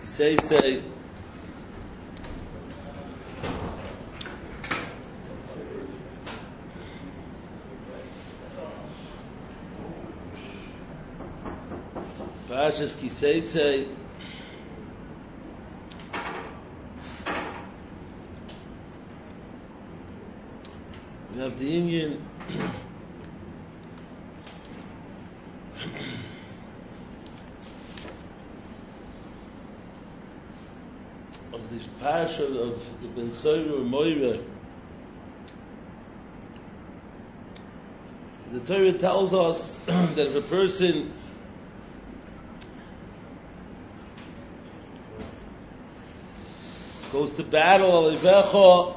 Say, Parshas Kiseitze. We have the Indian of this parasha of the Ben Soira Moira. The Torah tells us that if a person goes to battle, Alivecha,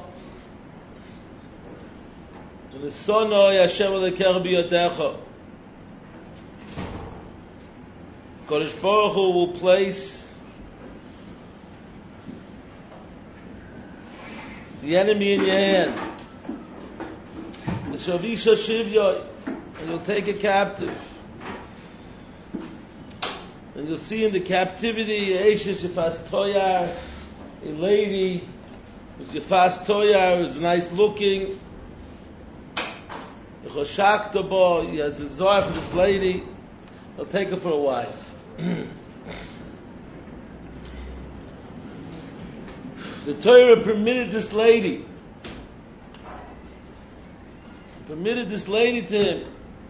V'nisonoi Hashem Elokecha b'yadecha, Kodesh Baruch Hu will place the enemy in your hand. V'shavisha shivya, and you'll take a captive. And you'll see in the captivity, Eishes Yefas Toyar, a lady who's Yefas Toyar, who's nice looking. He has a desire for this lady. He'll take her for a wife. The Torah permitted this lady to him.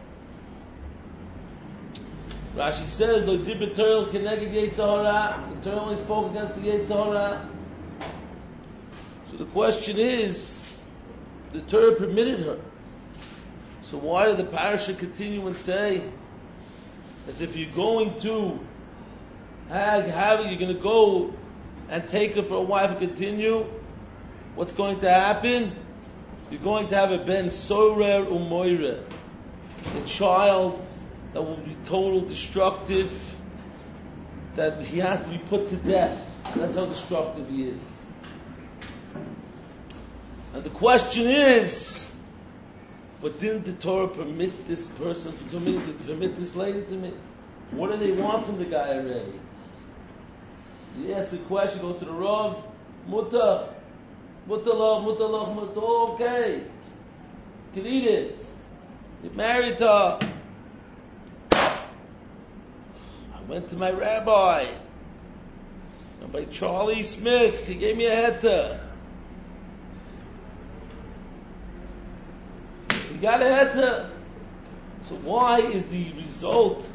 Rashi says, "Lo dibber Torah keneged Yetzer Hara." The Torah only spoke against the Yetzer Hara. So the question is, the Torah permitted her. So why did the parasha continue and say that if you're going to you're going to go and take her for a wife and continue, what's going to happen? You're going to have a ben sorer umoire, a child that will be total destructive, that he has to be put to death. That's how destructive he is. And the question is, but didn't the Torah permit this person to me, to permit this lady to me? What do they want from the guy already? You ask a question, go to the Rav, mutter, okay. You can eat it. You married her. I went to my rabbi, Rabbi Charlie Smith. He gave me a heta. He got a heta. So why is the result?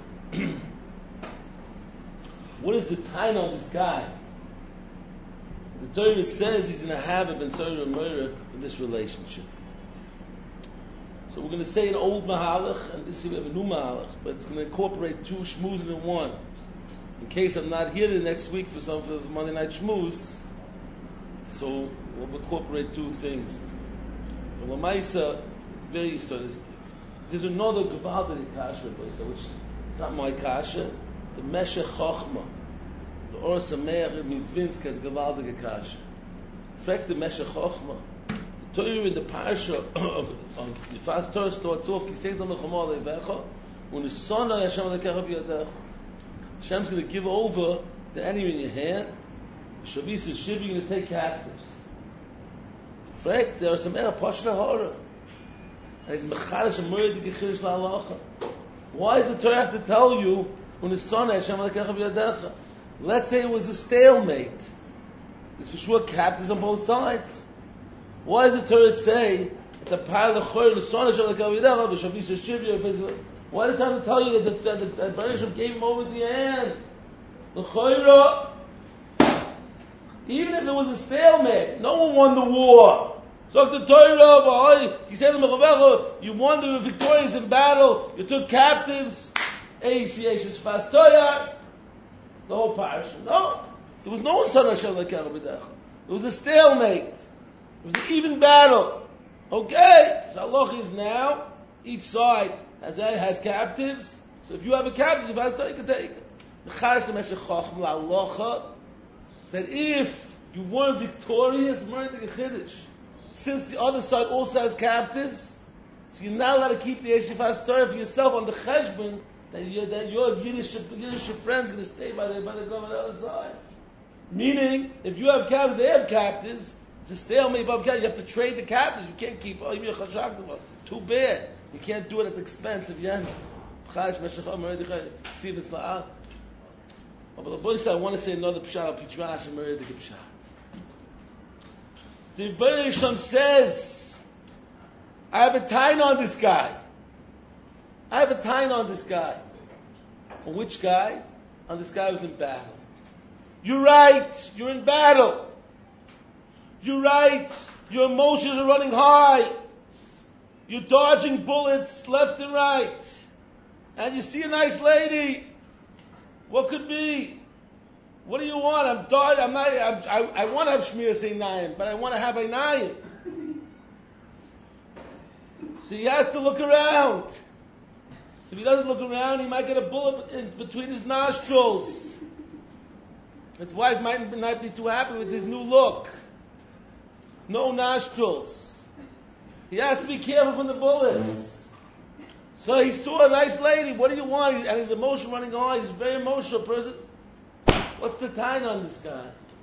What is the time on this guy? The Torah says he's going to have a ben sorer umoire in this relationship. So we're going to say an old mahalach, and this is a new mahalach, but it's going to incorporate two shmuz in one. In case I'm not here the next week for some of the Monday night shmuz, so we'll incorporate two things. Well, Lamaisa, very sadistic. There's another Gavaldik kasha, which is not my kasha, the Meshech Chochma, the Or Sameach Mitzvinsk has Gavaldik kasha. In fact, the Meshech Chochma, the Torah in the parasha of the fast Torah starts off, Kisei Dam Lechama Leivecha, when the son of Hashem Elokecha b'yadecha. Hashem's going to give over the enemy in your hand. Shavis and Shiv, you're going to take captives. In fact, there are some Erah Pashna Hara. And he's Mechadish and Murad Gechidish La'alacha. Why does the Torah have to tell you when the son of Hashem Elokecha b'yadecha? Let's say it was a stalemate. There's for sure captives on both sides. Why does the Torah say that the Par L'Chor, the son of Hashem Elokecha b'yadecha, Shavis and Shiv, why did the Torah tell you that the Bereshit gave him over to your hand? L'Chorah, even if there was a stalemate, no one won the war. So the Torah, he said to Mechavecha, you won, they were victorious in battle, you took captives, Eishes Fastoyar, the whole parish. No, there was no son of Hashem Elokecha b'yadecha. It was a stalemate. It was an even battle. Okay, so Allah is now, each side has captives. So if you have a captive, you can take it. That if you weren't victorious, since the other side also has captives, so you're not allowed to keep the Yeshivas Torah for yourself on the cheshbon that your Yiddish friends going to stay by the government on the other side. Meaning, if you have captives, they have captives. It's a stalemate above captives. You have to trade the captives. You can't keep. Oh, you're too bad. You can't do it at the expense of Yen. See if it's la'al. But the boy said, I want to say another pshat, Pitrash, and Meridik pshat. The Rebbeinu Shalom says, I have a time on this guy. I have a time on this guy. On which guy? On this guy who's in battle. You're right. You're in battle. You're right. Your emotions are running high. You're dodging bullets left and right. And you see a nice lady. What could be? What do you want? I want to have Shmir Einayim, but I want to have Einayim. So he has to look around. If he doesn't look around, he might get a bullet in between his nostrils. His wife might not be too happy with his new look. No nostrils. He has to be careful from the bullets. So he saw a nice lady. What do you want? And his emotion running on. He's a very emotional person. What's the time on this guy?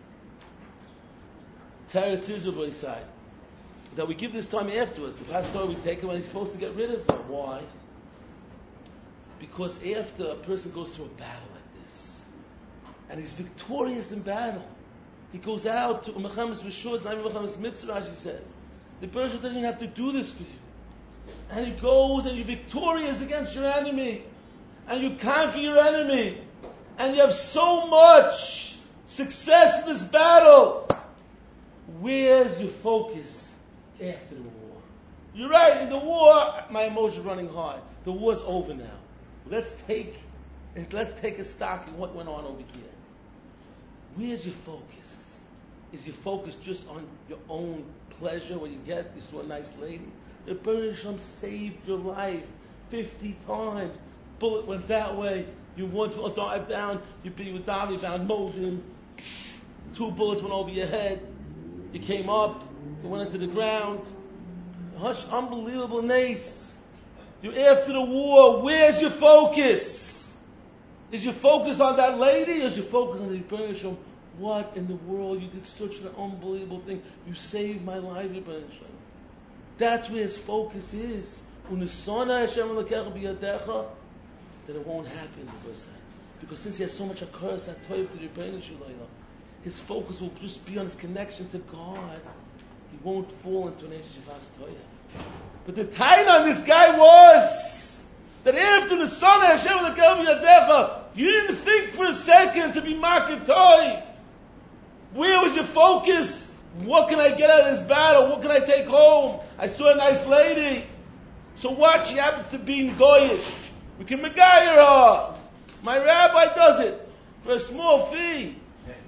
Teretz Israel side. That we give this time afterwards. The pastor we take him when he's supposed to get rid of him. Why? Because after a person goes through a battle like this, and he's victorious in battle, he goes out to Mechamas Rishus, not even Mechamas Mitzvah, he says. The person doesn't have to do this for you. And he goes and you're victorious against your enemy. And you conquer your enemy. And you have so much success in this battle. Where's your focus after the war? You're right, in the war, my emotions are running high. The war's over now. Let's take a stock in what went on over here. Where's your focus? Is your focus just on your own pleasure when you saw a nice lady? The Rebbeinu Shalom saved your life 50 times. Bullet went that way. You want to dive down. You found Mosin. 2 bullets went over your head. You came up. You went into the ground. Hush, unbelievable nace. You're after the war. Where's your focus? Is your focus on that lady? Or is your focus on the Rebbeinu Shalom? What in the world? You did such an unbelievable thing. You saved my life, Rebbeinu Shalom. That's where his focus is. That it won't happen, because since he has so much a curse, to the Rebbeinu Shalom, his focus will just be on his connection to God. He won't fall into an Eshivas Toyev. But the time on this guy was that after the son of Hashem Yadecha, you didn't think for a second to be Makatoy. Where was your focus? What can I get out of this battle? What can I take home? I saw a nice lady. So what? She happens to be in Goyish. We can megayer her. My rabbi does it for a small fee.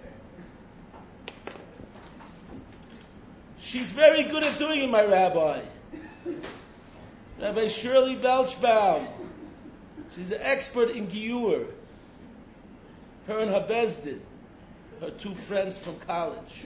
She's very good at doing it, my rabbi. Rabbi Shirley Belchbaum. She's an expert in Giyur. Her and her Bezdin. Her 2 friends from college.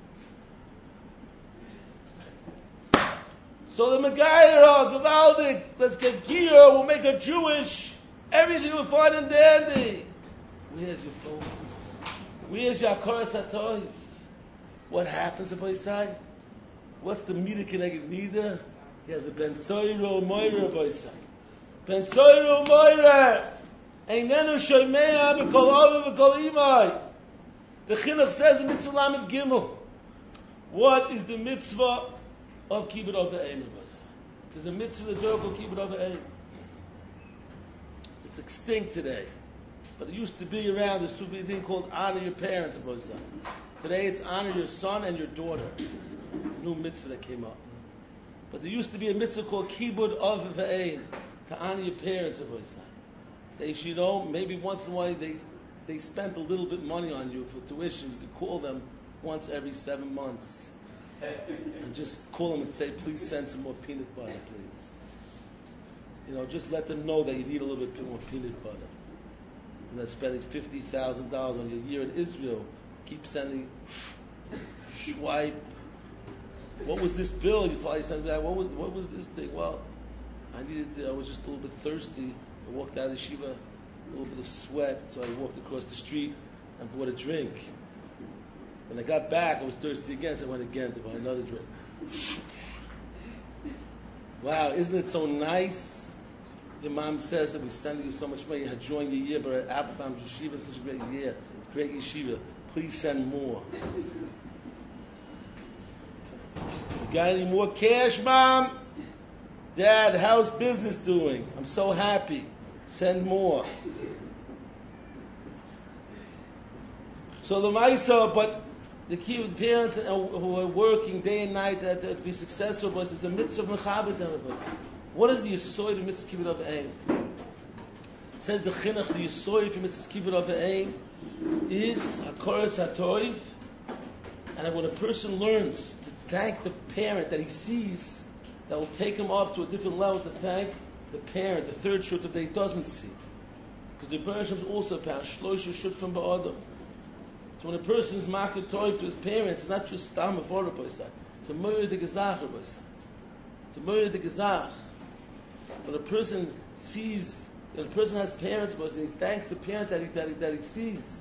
So the Megayer, Gavaldik, let's get Giyur, we'll make her Jewish, everything will fine and dandy. Where's your focus? Where's your Koras HaToiv? What happens at Boisai? What's the Mida Keneged Mida? He has a Ben Soiro Moira Boisai. Ben Soiro Moira! Einenu Shoymea B'kol Ova B'kol Imai. The Chinuch says in Mitzvah Lamed Gimel. What is the mitzvah of Kibbut Avayim? There's a mitzvah that called Kibbut Avayim. It's extinct today. But it used to be around. There used to be a thing called honor your parents. Today it's honor your son and your daughter. A new mitzvah that came up. But there used to be a mitzvah called Kibbut Avayim, to honor your parents. They should know, maybe once in a while they spent a little bit money on you for tuition. You could call them once every 7 months. And just call them and say, please send some more peanut butter, please. Just let them know that you need a little bit more peanut butter. And they're spending $50,000 on your year in Israel. Keep sending, swipe. What was this bill? You finally sent that. What was this thing? Well, I was just a little bit thirsty. I walked out of the shiva, a little bit of sweat, so I walked across the street and bought a drink. When I got back, I was thirsty again, so I went again to buy another drink. Wow, isn't it so nice? Your mom says that we're sending you so much money. You had joined your year, but Applebaum Yeshiva is such a great year. Great yeshiva. Please send more. You got any more cash, Mom? Dad, how's business doing? I'm so happy. Send more. So the Maisa, but the key with parents who are working day and night to be successful, but it's a mitzvah of Mechabed. What is the Yisoid of mitzvah Kibbut of Ein? Says the Chinuch, the Yisoid for mitzvah Kibbut of Ein is Hakoras HaToiv, and when a person learns to thank the parent that he sees, that will take him up to a different level to thank the parent, the third shut that he doesn't see. Because the Rebbeinu Shalom also found Shloisha shut from Ba'adam. So when a person is Makir Toiv to his parents, it's not just Stam of Orah, it's a Moira de Gezach. It's a Moira de Gezach. When a person sees, when a person has parents, and he thanks the parent that he sees.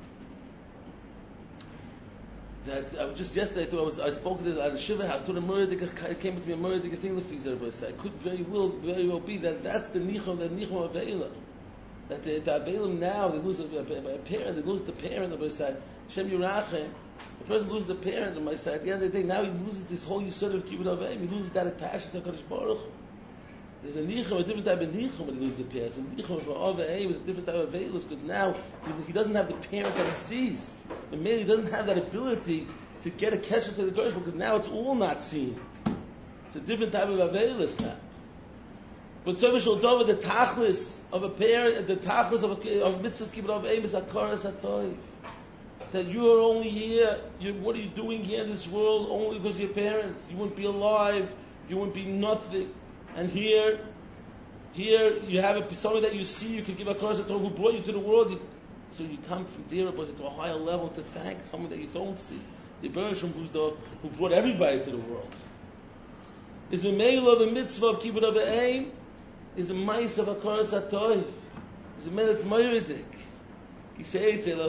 That just yesterday I spoke to the Shiva house. I thought it came to me a Muradic thing. I could very well be that's the Nichum of Aveila. That the Avelim now they lose a parent, they lose the parent of my side. Shem Yerachem. The person loses the parent on my side. At the end of the day, now he loses this whole Yisod of Kibbut Avayim. He loses that attachment to Kadosh Baruch Hu. There's a nichum, a different type of nichum when he loses the parents. A nichum for Avayim is a different type of veilus because now he doesn't have the parent that he sees. And maybe he doesn't have that ability to get a kesher to the Gersh because now it's all not seen. It's a different type of aveilus now. But Tzavishal Dova, the tachlis of a parent, the tachlis of mitzvahs kibbut Avayim is akaras hatoy. That you are only here, what are you doing here in this world only because of your parents? You wouldn't be alive, you wouldn't be nothing. And here you have someone that you see, you can give a curse to who brought you to the world. So you come from there to a higher level to thank someone that you don't see. The Bereshim who brought everybody to the world. Is the mail of the mitzvah of kibbut of Avayim is a mice of a curse atoiv. Is a mitzvah moiridik. He says, "The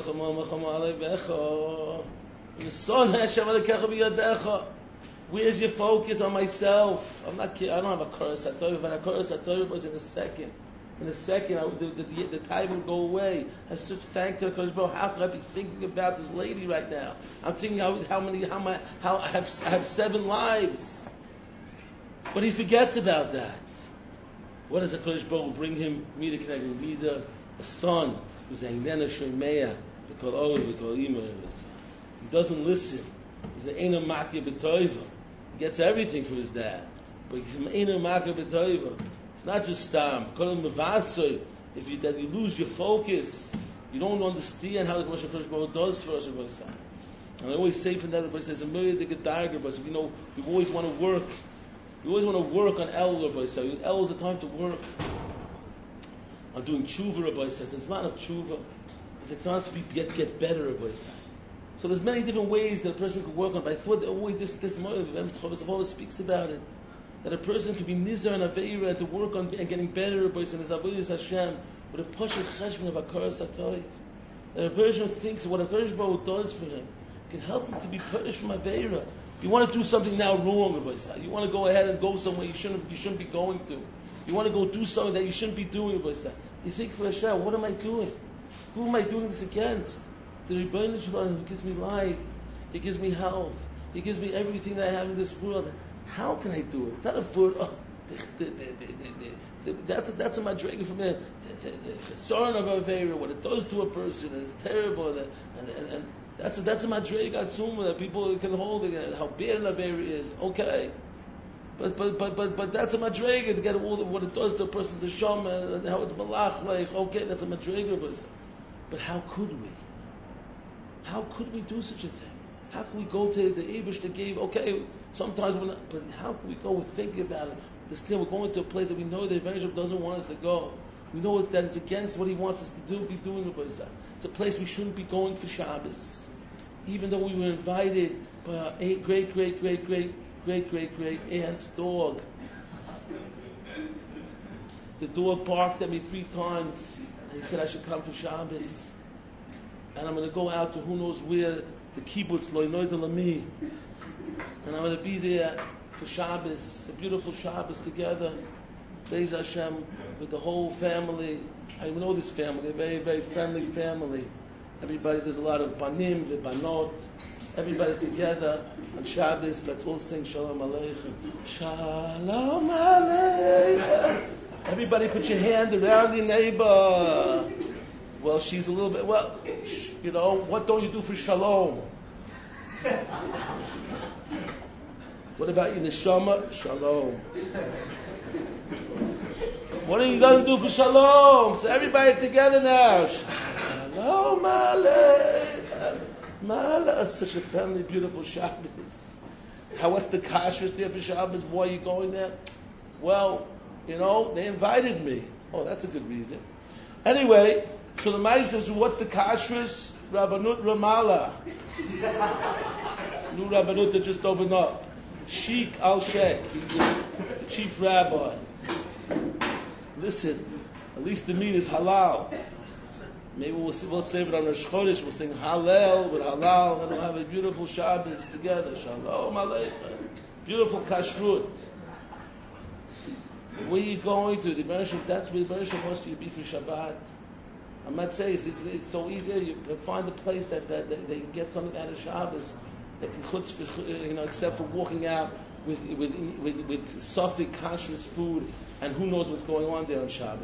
son Hashem alekecha b'yadecha." Where's your focus on myself? I don't have a Koros HaTorah. But a Koros HaTorah was in a second. In a second, the time will go away. I have such thank to the Kodesh Baruch. How could I be thinking about this lady right now? I'm thinking how I have 7 lives. But he forgets about that. What does the Kodesh Baruch bring him? Me to connect with Mida, a son who's Angnena Shomeya, because he doesn't listen. He's an Eina Makir B'Toiva. He gets everything from his dad. But he's an Eina Makir B'Toiva. It's not just Stam. If you lose your focus, you don't understand how the Kodesh Baruch does for us. And I always say from that, there's a million different diagrams. We always want to work. We always want to work on El. El is the time to work. I'm doing tshuva, Rabbi says. It's not a tshuva. It's a time to get better, Rabbi says. So there's many different ways that a person could work on. But I thought that always this moment, Chavos speaks about it, that a person could be nizar and aveira and to work on and getting better, Rabbi says, avodas Hashem, with a pasha cheshbon of akaras hatoy. That a person thinks what a Kodesh Baruch does for him can help him to be punished from aveira. You want to do something now wrong, Rabbi says. You want to go ahead and go somewhere you shouldn't be going to. You want to go do something that you shouldn't be doing, Rabbi says. You think for Hashem, what am I doing? Who am I doing this against? The Rebbeinu Shalom, He gives me life, He gives me health, He gives me everything that I have in this world. How can I do it? It's not a word. That's a madrega from the chesaron of Avera, what it does to a person, and it's terrible. And that's a madrega atzuma that people can hold. How bad an Avera is. Okay, but that's a madrega to get all what it does to a person, the shama, and how it's malach like. Okay, that's a madrega, but how could we? How could we do such a thing? How can we go to the Eibush that gave? Okay, sometimes we're not, but how can we go and think about it? Still, we're going to a place that we know the Rebbeinu doesn't want us to go. We know that it's against what He wants us to do. Be doing the place. It's a place we shouldn't be going for Shabbos, even though we were invited by our great aunt's dog. The dog barked at me 3 times, and he said I should come for Shabbos. and I'm going to go out to who knows where, the kibbutz Loinoy de Lami, and I'm going to be there for Shabbos, a beautiful Shabbos together, Beis Hashem, with the whole family. I know this family, a very, very friendly family. Everybody, there's a lot of banim, the banot, everybody together on Shabbos. Let's all sing Shalom Aleichem. Shalom Aleichem. Everybody put your hand around your neighbor. Well, she's a little bit, what don't you do for Shalom? What about your neshama? Shalom. What are you going to do for Shalom? So everybody together now. Shalom Aleichem. Such a friendly, beautiful Shabbos. What's the kashrus there for Shabbos? Why are you going there? Well, they invited me. Oh, that's a good reason. Anyway, so the Ma'aseh says, what's the kashrus? Rabbanut Ramallah. New Rabbanut that just opened up. Sheikh Al-Sheikh. He's the chief rabbi. Listen, at least the meat is halal. Maybe we'll save it on Rosh Chodesh. We'll sing Hallel with Halal, and we'll have a beautiful Shabbos together. Shalom Aleichem. Beautiful kashrut. Where are you going to? That's where the Bereshit wants you to be for Shabbat. I'm not saying it's so easy. You find a place that they get something out of Shabbos that can chutz, except for walking out with Suffolk kashrus food, and who knows what's going on there on Shabbos.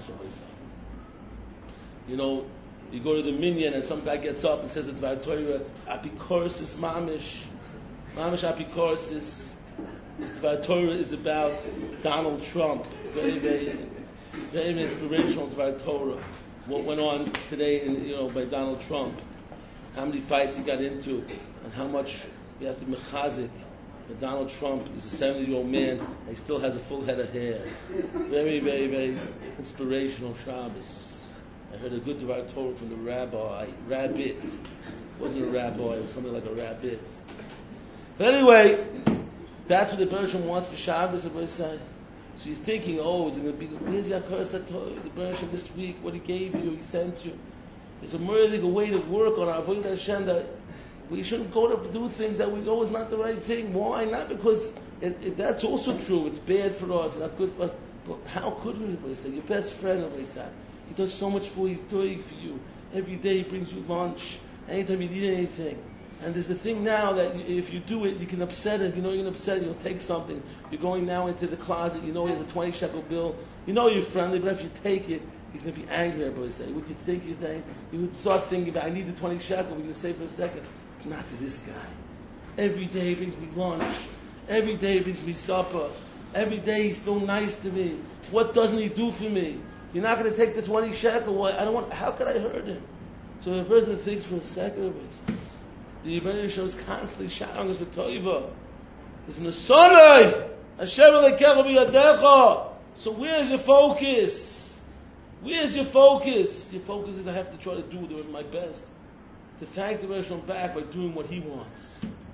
You go to the minyan and some guy gets up and says, "Dvar Torah apikorsis mamish apikorsis." This Dvar Torah is about Donald Trump. Very, very, very inspirational Dvar Torah. What went on today, by Donald Trump? How many fights he got into, and how much you have to mechazik. But Donald Trump is a 70-year-old man, and he still has a full head of hair. Very, very, very inspirational Shabbos. I heard a good Dvar Torah from the rabbit. It wasn't a rabbi, it was something like a rabbit. But anyway, that's what the Bereshit wants for Shabbos, the Bereshit. So he's thinking, is it going to be, where's Yakar Sator, the Bereshit this week, what he gave you, he sent you. There's a murder way to work on our Avodah Hashem that we shouldn't go to do things that we know is not the right thing. Why? Not because that's also true. It's bad for us. It's not good for us. But how could we? Say your best friend, he does so much for you. He's doing for you. Every day he brings you lunch. Anytime you need anything. And there's the thing now that if you do it, you can upset him. You're going to upset him. You'll take something. You're going now into the closet. He has a 20 shekel bill. You're friendly, but if you take it, he's going to be angry. Everybody say, what you think? You would start thinking about, I need the 20 shekel. We're going to say for a second. Not to this guy. Every day he brings me lunch. Every day he brings me supper. Every day he's so nice to me. What doesn't he do for me? You're not going to take the 20 shekel. How could I hurt him? So the person thinks for a second, the Rebbeinu shows constantly shouting us with Toiva. It's Nesonai! Hashem Elokecha b'yadecha. So where's your focus? Where's your focus? Your focus is I have to try to do my best to thank the Rebbeinu back by doing what he wants.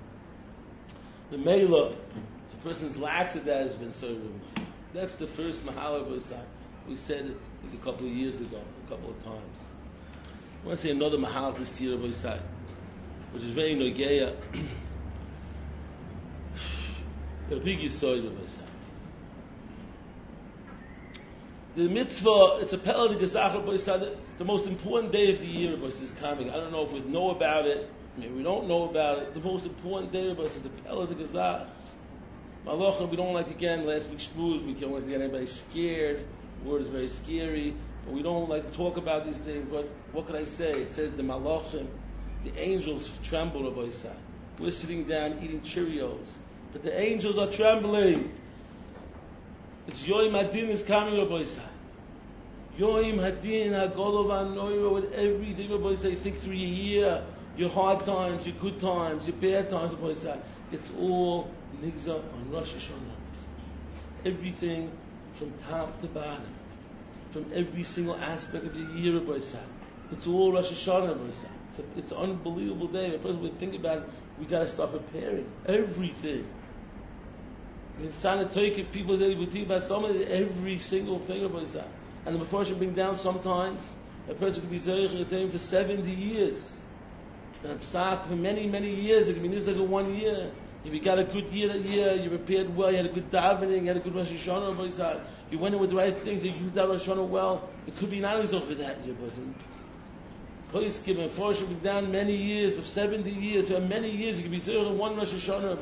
The Mela, the person's lax at that has been serving. That's the first Mahala B'Sai. We said it I think a couple of years ago, a couple of times. I want to say another Mahala this year B'Sai, which is very Nogeya. A big Yisoid B'Sai. The mitzvah, it's a Pella de Gezachar B'Sai, the most important day of the year B'Sai is coming. I don't know if we know about it. Maybe we don't know about it. The most important day of us is the Pella de Gezachar. Malachim, we don't like, again, last week's Shmuz, we can't want to get anybody scared. The word is very scary. But we don't like to talk about these things. But what can I say? It says the Malachim, the angels tremble, Rabbi Isai. We're sitting down eating Cheerios. But the angels are trembling. It's Yoim Hadin is coming, Rabbi Isai. Yoim Hadin, Hagolov Anoira, with everything, Rabbi Isai. Think through your year, your hard times, your good times, your bad times, Rabbi Isai. It's all Nigza on Rosh Hashanah. Everything from top to bottom. From every single aspect of the year, Rabbi Isai. It's all Rosh Hashanah, Rabbi Isai. It's an unbelievable day. The person would think about it, we got to start preparing everything. In Sanatoik, if people say we think about every single thing, Rabbi Isai. And the Mepharshim bring down sometimes a person could be Zerich for 70 years. And psak for many, many years. It can be news like 1 year. If you got a good year that year, you prepared well, you had a good davening, you had a good Rosh Hashanah, you went in with the right things, you used that Rosh Hashanah well, it could be not always over that year, person. Poskim and Forsh will be down many years, for 70 years, for many years, you could be zero in one Rosh Hashanah.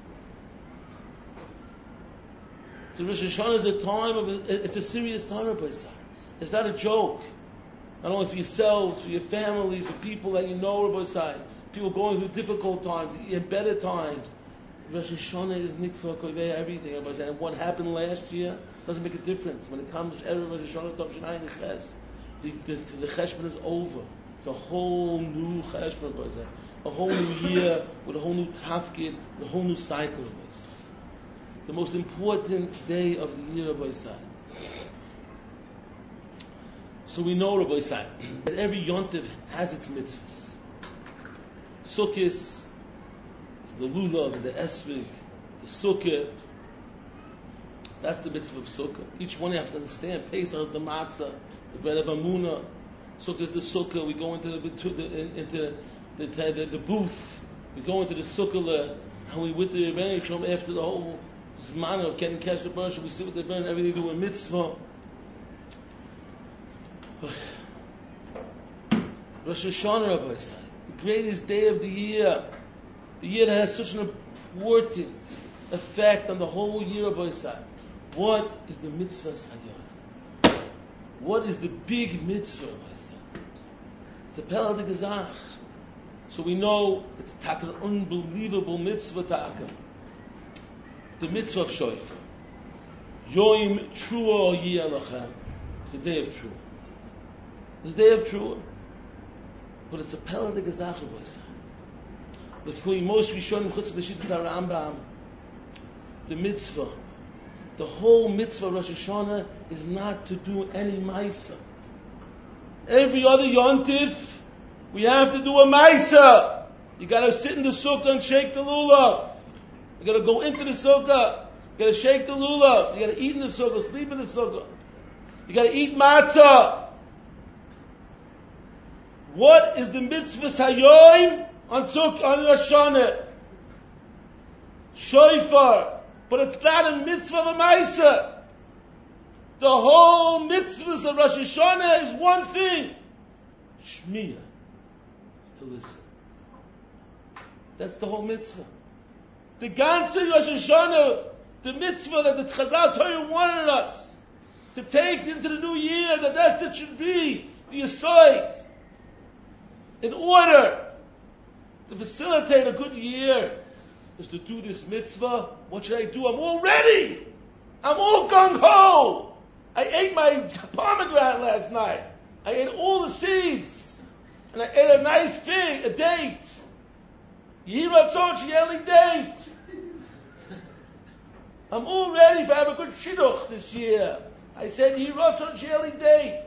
So Rosh Hashanah is a time it's a serious time of Pesach. It's not a joke. Not only for yourselves, for your families, for people that you know, Rabbi, people going through difficult times, in better times. Rosh Hashanah is nikfa kovei everything. And what happened last year doesn't make a difference. When it comes to Rosh Hashanah, Tov Shnai Ches, the cheshbon is over. It's a whole new cheshbon, a whole new year with a whole new tafkid, with a whole new cycle. The most important day of the year, Rabbi. So we know, Rabbi, that every yontiv has its mitzvahs. Sukkos, the lulav, the esvig, the sukkah. That's the mitzvah of sukkah. Each one you have to understand. Pesach is the matzah, the bread of Amunah. Sukkah is the sukkah. We go into the booth. We go into the sukkah, and we with the Rebbeinu Shalom after the whole zman of getting catch the bird. We sit with the Rebbeinu, everything do a mitzvah. Rosh Hashanah, Rabbi, the greatest day of the year that has such an important effect on the whole year, Rabbi. What is the mitzvah Hayot? What is the big mitzvah, Rabbi? It's a Pel de Gezach. So we know it's an unbelievable mitzvah ta'akam. The mitzvah of Shofar. Yom Trua Yeh Lachem. It's the day of Trua. It's the day of Trua. But it's a Pel de Gezach, Rabbi. Let's call you most Rishonim Chutz L'Shittas HaRambam. The mitzvah, the whole mitzvah of Rosh Hashanah is not to do any Maisa. Every other yontif, we have to do a Maisa. You got to sit in the sukkah and shake the lulav. You got to go into the sukkah. You got to shake the lulav. You got to eat in the sukkah, sleep in the sukkah. You got to eat matzah. What is the mitzvah hayoim on Rosh Hashanah? Shofar. But it's not a mitzvah of a Maisa. The whole mitzvah of Rosh Hashanah is one thing. Shmiyah. To listen. That's the whole mitzvah. The ganze Rosh Hashanah, the mitzvah that the Chazal Torah wanted us to take into the new year, that's what should be the Yesod. In order to facilitate a good year, is to do this mitzvah. What should I do? I'm all ready. I'm all gung-ho. I ate my pomegranate last night. I ate all the seeds. And I ate a nice fig, a date. Yiratzon Shieli date. I'm all ready to have a good shidduch this year. I said Yiratzon Shieli date.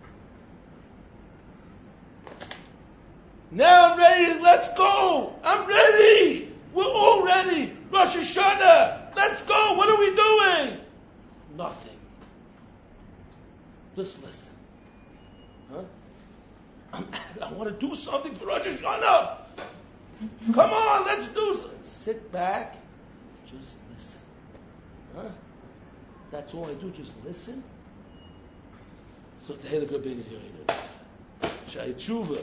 Now I'm ready, let's go! I'm ready! We're all ready! Rosh Hashanah! Let's go! What are we doing? Nothing. Just listen. Huh? I want to do something for Rosh Hashanah! Come on, let's do something. Sit back, just listen. Huh? That's all I do, just listen. So the Heilig Rabbeinu Yoina. Shai Tshuva.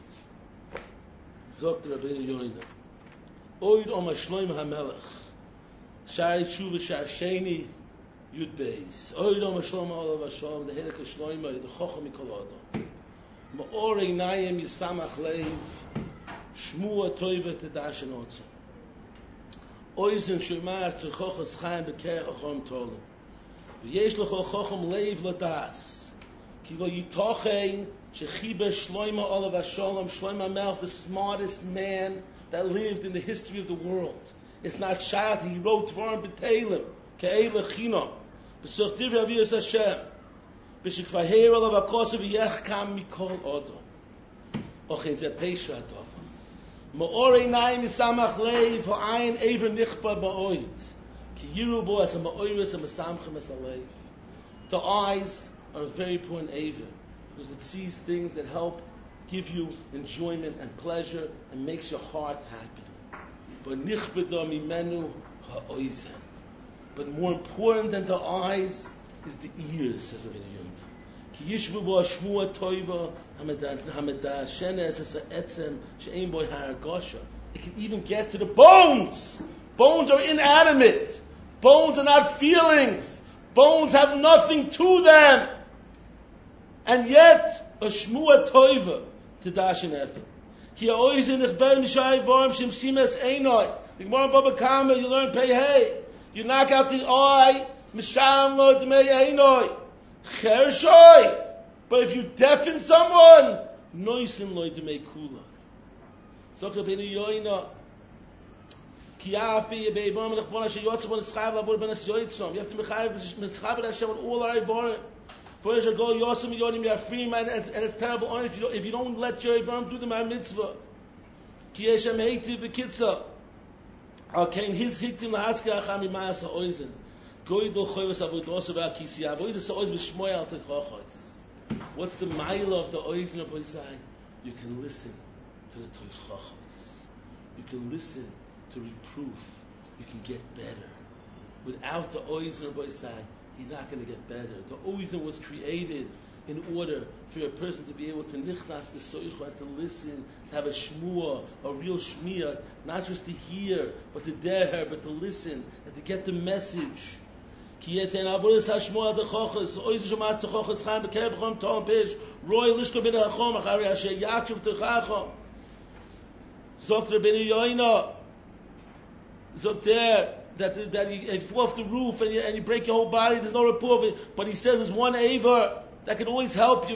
Zogt Rabbeinu Yoina. Oid Om Shloim HaMelech. Shai Tshuva Shai Sheni Yud Beis. Oid Om Shloim Olav Hashem. The Heilig Shloim the Chochem Mikol Adam. Ma'orei Nayim Yisamach Leiv. Shmua Toiva Tedash and Otzo. Oizim Shemas Terchochas Chaim Beker Achom Tolim. V'yesh Lecho Chochem Leiv Ladas. Ki lo yitochein shechibe Shloima Olav Hashem. Shloima Melech, the smartest man that lived in the history of the world. It's not shad, he wrote Dvarim B'Teilim, Ke'ele Chinam, B'such Divrei Aviyas Hashem, B'shekvaher Olav HaKosav Yechkam Mikol Odom. Ochen Zeh Pesha Adova. Ma'orei Nayim Yisamach Leiv, Ha'ayin Ever Nichba Ba'oid, Ki Yiru Bo As HaMa'oiris HaMesamchem Es HaLeiv. The eyes are a very important Ever, because it sees things that help give you enjoyment and pleasure and makes your heart happy. But nichbeda mimenu ha'oizen. But more important than the eyes is the ears, says Rabbeinu Yonah. Ki yishvu bo shmua toiva hamedashenes es ha'etzem she'ein bo ha'argosha. It can even get to the bones. Bones are inanimate. Bones are not feelings. Bones have nothing to them. And yet, a shmua toiva to dashen efim. Ki ha'oizen ichber mishai vorm shem simes einoi. The Gemara in Baba Kama, you learn pei hey. You knock out the eye, misham lo d'mei einoi. Chershoi. But if you deafen someone, noisin lo d'mei kula. So Rabbeinu Yonah, Kiaf be Beibam Lechbona Sheyotz when Schayv Labur Ben Yotzrom. You have to Mechaber Hashem with all our Ivorim. For you go Yosem Yonim, you are free man, and it's terrible on if you don't let your Ivorim do the mitzvah. Ki Yeshem Heiti V'Kitza. Okay, his Hiktim Lahaska Achami Maas HaOizen. Goy Do Choyvas Avodos Ava Kisi Avodas HaOiz B'Shmoy Al Techochos. What's the mile of the Oizen of Oizai? You can listen to the Toichachos. You can listen to reproof. You can get better. Without the Oizen of Oizai, you're not going to get better. The Oizen was created in order for a person to be able to nichnas b'soicha and to listen, to have a shmua, a real shmiyah, not just to hear, but to deher, but to listen, and to get the message. Ki yetein avodas hashmua dechochos, oiz shemas dechochos chaim b'kev chom tom pish, roi lishko bin hachom, achari asher yakiv techachom. Zot Rabbeinu Yonah, zot there, that you fall off the roof and you break your whole body, there's no report of it, but he says there's one aver that can always help you.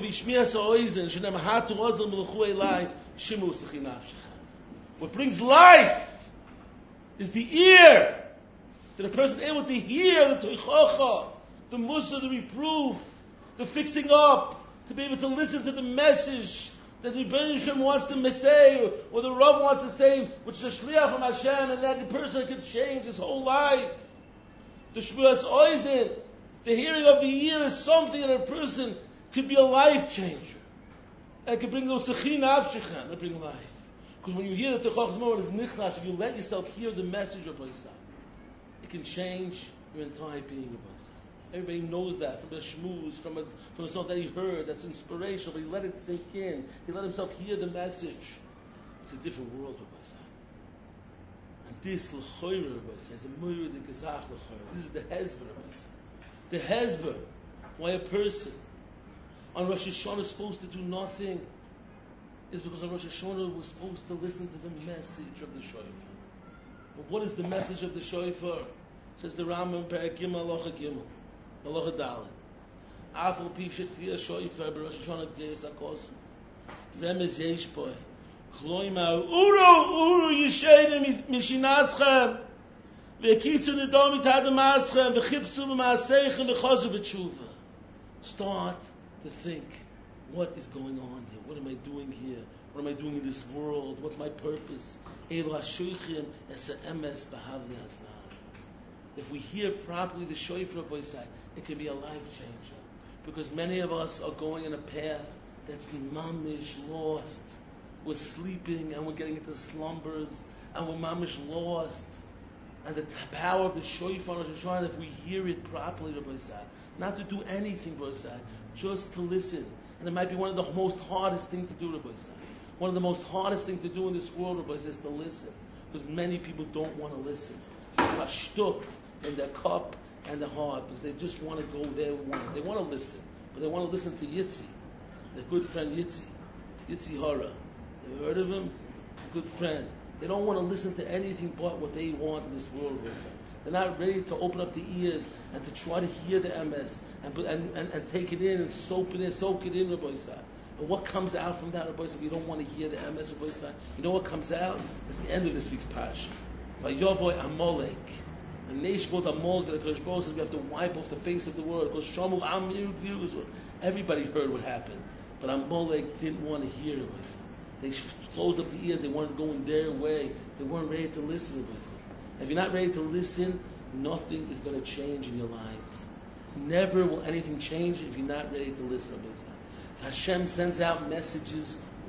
What brings life is the ear. That a person is able to hear the toichacha, the musa, the reproof, the fixing up, to be able to listen to the message that the Rebbeinu Shem wants to say, or the Rav wants to say, which is a shliach from Hashem, and that the person can change his whole life. The shvuas oizen, the hearing of the ear is something that a person could be a life changer. And it could bring those sechin avshichan, and bring life. Because when you hear the Techachos moment is nichnas, if you let yourself hear the message of Boisai, it can change your entire being of Boisai. Everybody knows that from the shmooze, from the song that he heard, that's inspirational, but he let it sink in. He let himself hear the message. It's a different world of Boisai. And this l'choyre of Boisai is a murder de gezach l'choyre. This is the hezber of Boisai. The hezber, why a person on Rosh Hashanah is supposed to do nothing, is because on Rosh Hashanah we're supposed to listen to the message of the shofar. But what is the message of the shofar? Says the Rambam, Perek Gimel, Halacha Gimel, Halacha Daled. Afal pi shetia shofar b'Rosh Hashanah Gzeis HaKosov. Remez yesh boi. Kloimar, uru yishayne mishinaschem. V'ekitzu nedom mitad ha'maschem. V'chipsu v'maaseichem v'chozu b'tshuva. Start to think, what is going on here? What am I doing here? What am I doing in this world? What's my purpose? If we hear properly the shofar of Boisai, it can be a life changer. Because many of us are going in a path that's mamish lost. We're sleeping and we're getting into slumbers and we're mamish lost. And the power of the shofar, if we hear it properly, Boisai, not to do anything, Boisai, just to listen. And it might be one of the most hardest things to do, Rabbi Yisrael. One of the most hardest things to do in this world, Rabbi Yisrael, is to listen. Because many people don't want to listen. They're stuck in their cup and their heart because they just want to go there. They want to listen. But they want to listen to Yitzi, their good friend Yitzi Hara. You heard of him? A good friend. They don't want to listen to anything but what they want in this world, Rabbi Yisrael. They're not ready to open up the ears and to try to hear the MS and take it in and soak it in, Rabbi Yisrael. And what comes out from that, Rabbi Yisrael? We don't want to hear the MS, Rabbi Yisrael. You know what comes out? It's the end of this week's parsha. By Yavoy Amalek. And Neshbot Amalek, that Kodesh Baruch says we have to wipe off the face of the world. Because Shamu Amir, everybody heard what happened. But Amalek didn't want to hear it, Rabbi Yisrael. They closed up the ears. They wanted to go in their way. They weren't ready to listen, Rabbi Yisrael. If you're not ready to listen, nothing is going to change in your lives. Never will anything change if you're not ready to listen. If Hashem sends out messages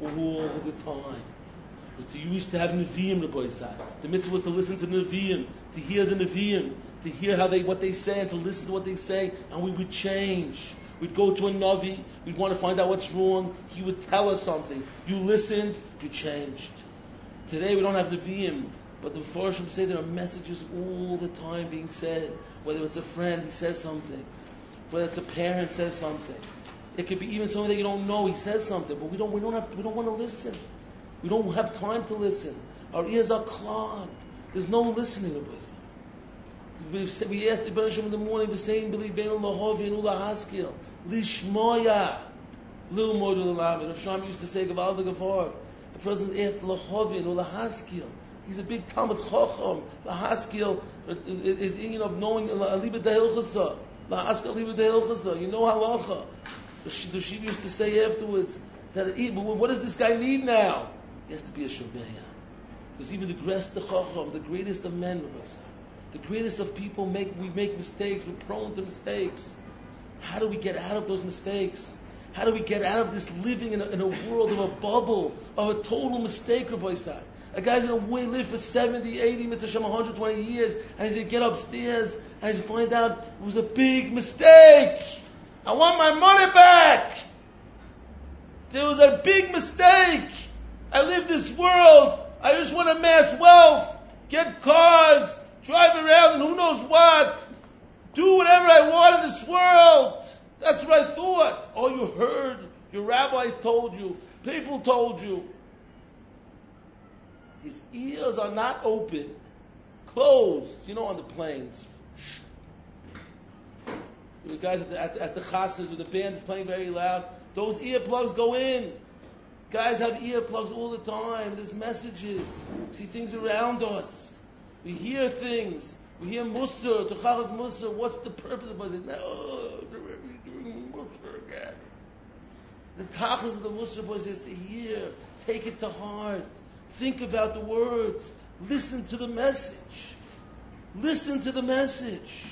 all the time. You used to have Nevi'im, Rabbi Isai. The mitzvah was to listen to Nevi'im, to hear the Nevi'im, to hear what they say and to listen to what they say, and we would change. We'd go to a Navi, we'd want to find out what's wrong, he would tell us something. You listened, you changed. Today we don't have Nevi'im, but the Mepharshim say there are messages all the time being said. Whether it's a friend, he says something. Whether it's a parent, says something. It could be even someone that you don't know, he says something, but we don't want to listen. We don't have time to listen. Our ears are clogged. There's no listening of us. We asked the Baruch in the morning, the same believe Bein Lahavi and Ula Haskil, Lishmoya, Little more to the Lamed. Rav Shlomo used to say, Gaval the Gavar. The person's after Lahavi and Ula Haskil. He's a big Talmud Chacham. Lahaskil is knowing Aliba Dehilchasa. Lahaskil Aliba Dehilchasa. You know halacha. The Shiva used to say afterwards that what does this guy need now? He has to be a Shomeya. Because even the Chacham, the greatest of men, the greatest of people, we make mistakes. We're prone to mistakes. How do we get out of those mistakes? How do we get out of this living in a world of a bubble, of a total mistake, Rabbi Isai? A guy's going to live for 70, 80, Mr. Shem, 120 years, and he's going to get upstairs, and he's going to find out it was a big mistake. I want my money back. There was a big mistake. I live this world. I just want to amass wealth, get cars, drive around and who knows what. Do whatever I want in this world. That's what I thought. Oh, you heard. Your rabbis told you. People told you. His ears are not open. Closed. On the planes. The guys at the chasas with the band is playing very loud. Those earplugs go in. Guys have earplugs all the time. There's messages. We see things around us. We hear things. We hear Musar, Tuchachas Musar. What's the purpose of it? No, doing Musar again. The Tachas of the Musar boys is to hear. Take it to heart. Think about the words. Listen to the message. Listen to the message.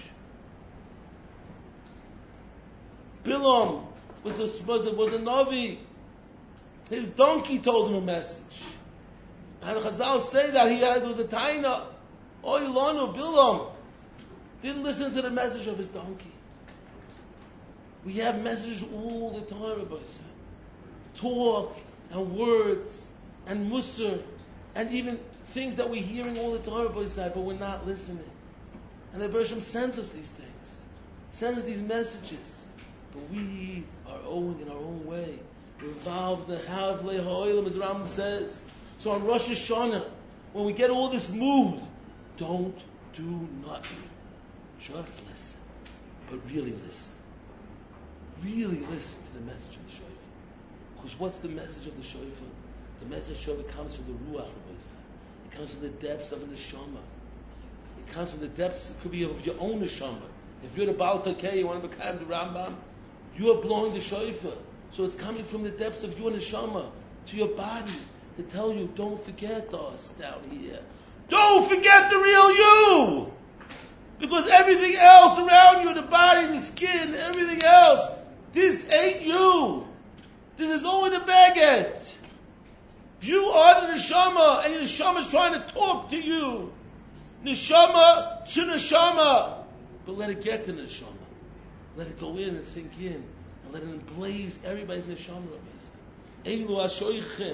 Bilam was a Navi. His donkey told him a message. And Chazal say that there was a taina. Oilanu Bilam didn't listen to the message of his donkey. We have messages all the time, Rabbi said. Talk and words and musar and even things that we're hearing all the time, Rabbi said, but we're not listening. And the Bereshim sends us these things, sends us these messages, but we are owing in our own way. Revolve the Havle Ha'olam, as the Rambam says. So on Rosh Hashanah, when we get all this mood, don't do nothing. Just listen. But really listen. Really listen to the message of the Shofar. Because what's the message of the Shofar? The message of the Shofar comes from the Ruach. It comes from the depths of the Neshama. It comes from the depths, it could be of your own Neshama. If you're the Baal Takei, you want to become the Rambam, you are blowing the Shofar. So it's coming from the depths of your Neshama to your body to tell you, don't forget us down here. Don't forget the real you! Because everything else around you, the body, the skin, everything else, this ain't you. This is only the baguette. You are the Neshama, and your Neshama is trying to talk to you. Neshama to Neshama. But let it get to Neshama. Let it go in and sink in. And let it emblaze everybody's Neshama. Eilu HaShoichim.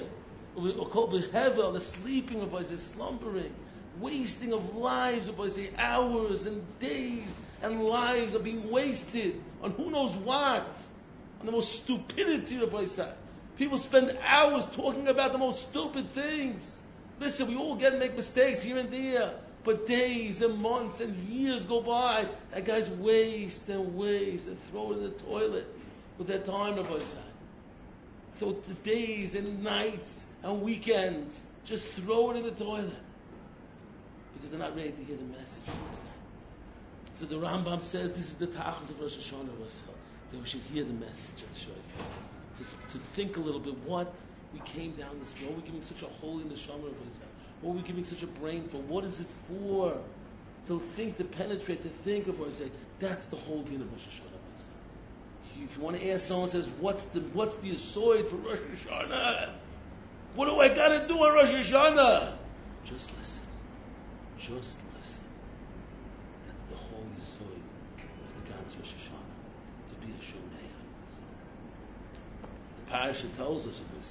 The sleeping of us, the slumbering. Wasting of lives, hours and days and lives are being wasted on who knows what, on the most stupidity of people spend hours talking about the most stupid things. Listen, we all make mistakes here and there, but days and months and years go by, and guys waste and throw it in the toilet with their time of So the days and nights and weekends, just throw it in the toilet. Because they're not ready to hear the message. So the Rambam says this is the tachlis of Rosh Hashanah, that we should hear the message of the Shofar. To think a little bit what we came down this road. What are we giving such a holy neshama of Israel? What are we giving such a brain for? What is it for? To think, to penetrate, to think of Israel. That's the whole din of Rosh Hashanah. If you want to ask someone, says, what's the aside for Rosh Hashanah? What do I got to do on Rosh Hashanah? Just listen. Just listen. That's the whole yesod of the Gans Rosh Hashanah, to be a Shomei. The parasha tells us of this.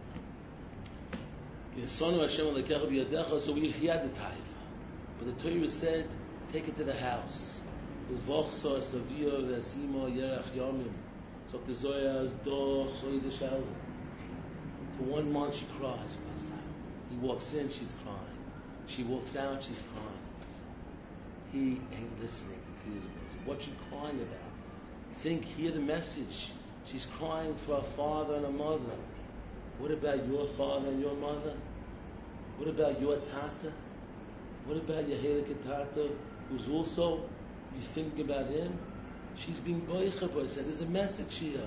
Yesonu Hashem alekecha b'yadecha, so we had the taifa. But the Torah said, take it to the house. Uvochsa esavia v'asima yerach yamim. So the Zohar is do chodesh elul. For 1 month she cries. He walks in, she's crying. She walks out, she's crying. He ain't listening to tears. What's she crying about? Hear the message. She's crying for her father and her mother. What about your father and your mother? What about your tata? What about your Helika tata, who's also, you think about him? She's being boicha by said. There's a message here.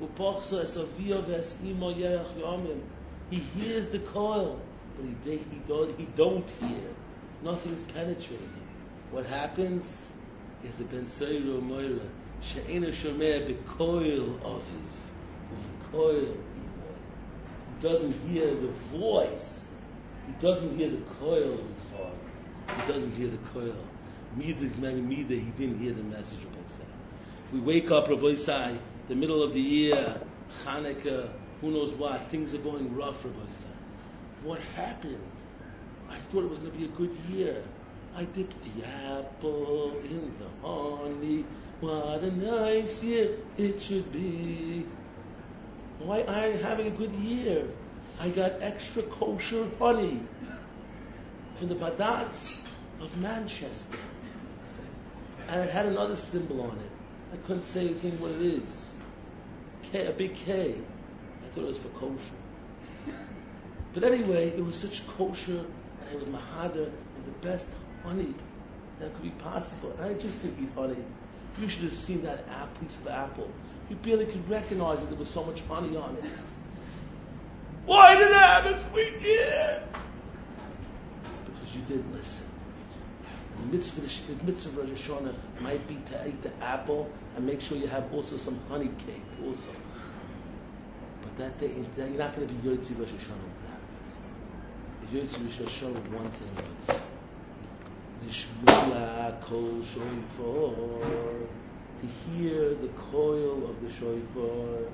He hears the call, but he don't hear. Nothing's penetrating. What happens? Is a ben Seira Moira. She'ena shomea b'koil aviv. U'v'koil. He doesn't hear the voice. He doesn't hear the coil of his father. He doesn't hear the coil. He didn't hear the message of God. We wake up, Rabbi Isai, the middle of the year, Chanukah, who knows what, things are going rough, Rabbi Isai. What happened? I thought it was going to be a good year. I dipped the apple in the honey. What a nice year it should be. Why aren't I having a good year? I got extra kosher honey from the Badats of Manchester. And it had another symbol on it. I couldn't say anything what it is. K, a big K. I thought it was for kosher. But anyway, it was such kosher, and it was mahadar, and the best honey that could be possible. And I just didn't eat honey. You should have seen that piece of apple. You barely could recognize that there was so much honey on it. Why did I have a sweet year? Because you didn't listen. The mitzvah of Rosh Hashanah might be to eat the apple and make sure you have also some honey cake also. But that day, you're not going to be Yotzi Rosh Hashanah with that. The Yotzi Rosh Hashanah with one thing. Nishmula kol shofar, to hear the coil of the shofar,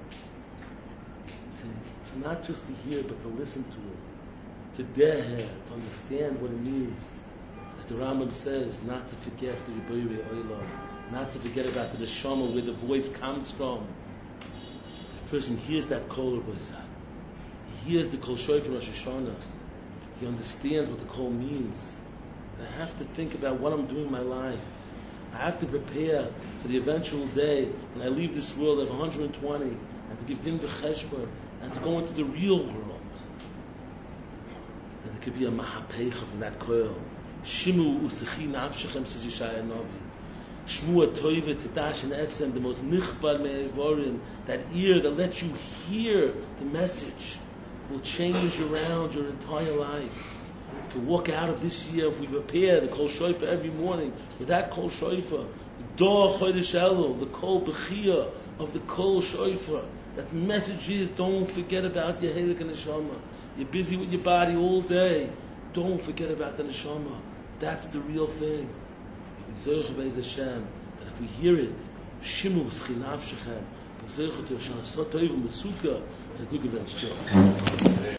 to not just to hear but to listen to it, to deher, to understand what it means. As the Rambam says, not to forget the Rebbeinu Olam, not to forget about the neshama where the voice comes from. The person hears that kol of Boisai. He hears the kol shofar Rosh Hashanah. He understands what the kol means. And I have to think about what I'm doing in my life. I have to prepare for the eventual day when I leave this world of 120 and to give din v'cheshbon and to go into the real world. And there could be a mahapecha from that koil. Shimu u'sechi nafshechem, says Yeshaya Navi. Shmu atoive tadash and etzem, the most nichbad me'evorim, that ear that lets you hear the message, will change around your entire life. To walk out of this year, if we prepare the kol shofar every morning with that kol shofar, the dor chodesh elul, the kol bechia of the kol shofar. That message is: don't forget about your helik and neshama. You're busy with your body all day. Don't forget about the neshama. That's the real thing. That if we hear it, shimu v'schinav shechem, and a good event still.